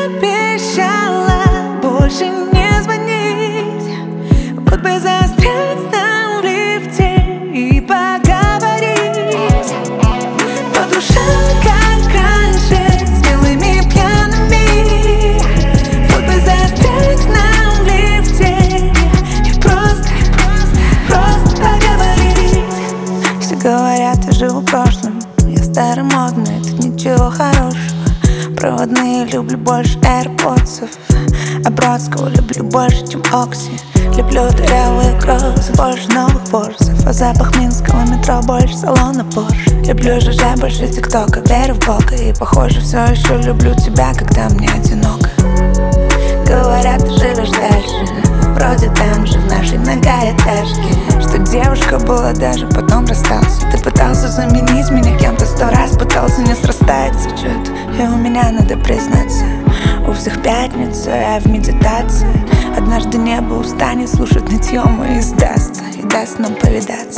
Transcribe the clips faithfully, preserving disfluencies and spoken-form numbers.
Обещала больше не звонить, вот бы застрять нам в лифте и поговорить по душам, как раньше, смелыми пьяными. Вот бы застрять нам в лифте и просто, просто поговорить. Все говорят, я живу прошлым, я старомодный, это ничего хорошего. Проводные люблю больше AirPods'ов, а Бродского люблю больше, чем Окси. Люблю дырявые кроссы, больше новых форсов, а запах минского метро больше салона Porsche. Люблю ЖЖ больше ТикТока, верю в Бога, и похоже все еще люблю тебя, когда мне одиноко. Говорят, ты живешь дальше, вроде там же, в нашей многоэтажке, что девушка была даже, потом расстался. Ты пытался заменить меня кем-то сто раз, пытался, не срастается что-то. И у меня, надо признаться, у всех пятница, я в медитации. Однажды небо устанет слушать нытье мое и сдастся, и даст нам повидаться.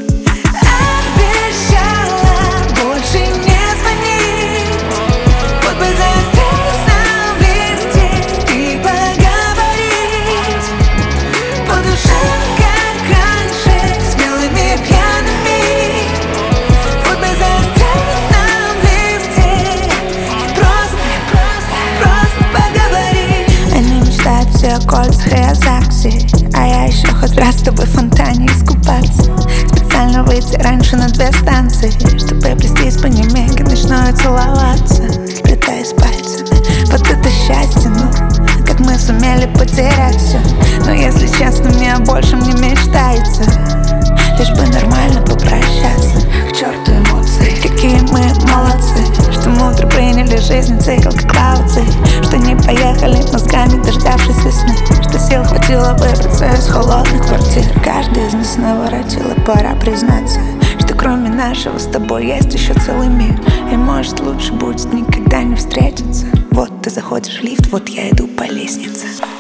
Обещала больше не звонить, вот бы застрять нам в лифте и поговорить по душам, как раньше, смелыми пьяными. Вот бы застрять нам в лифте и просто, просто, просто поговорить. Они мечтают все о кольцах и о ЗАГСе, а я еще хоть раз с тобой в фонтане искупаться. Специально выйти раньше на две станции, чтобы плестись по немеге ночной целоваться, сплетаясь пальцами. Вот это счастье, ну, как мы сумели потерять все. Но если честно, мне больше не мечтается, лишь бы нормально попрощаться. К черту эмоции, какие мы молодцы, что мудро приняли жизнь цикл как лауци, что не поехали мозгами, дождавшись весны, что сил хватило выбраться из холодных квартир. Каждый из нас наворотила, пора признаться, что кроме нашего с тобой есть еще целый мир. И может лучше будет никогда не встретиться. Вот ты заходишь в лифт, вот я иду по лестнице.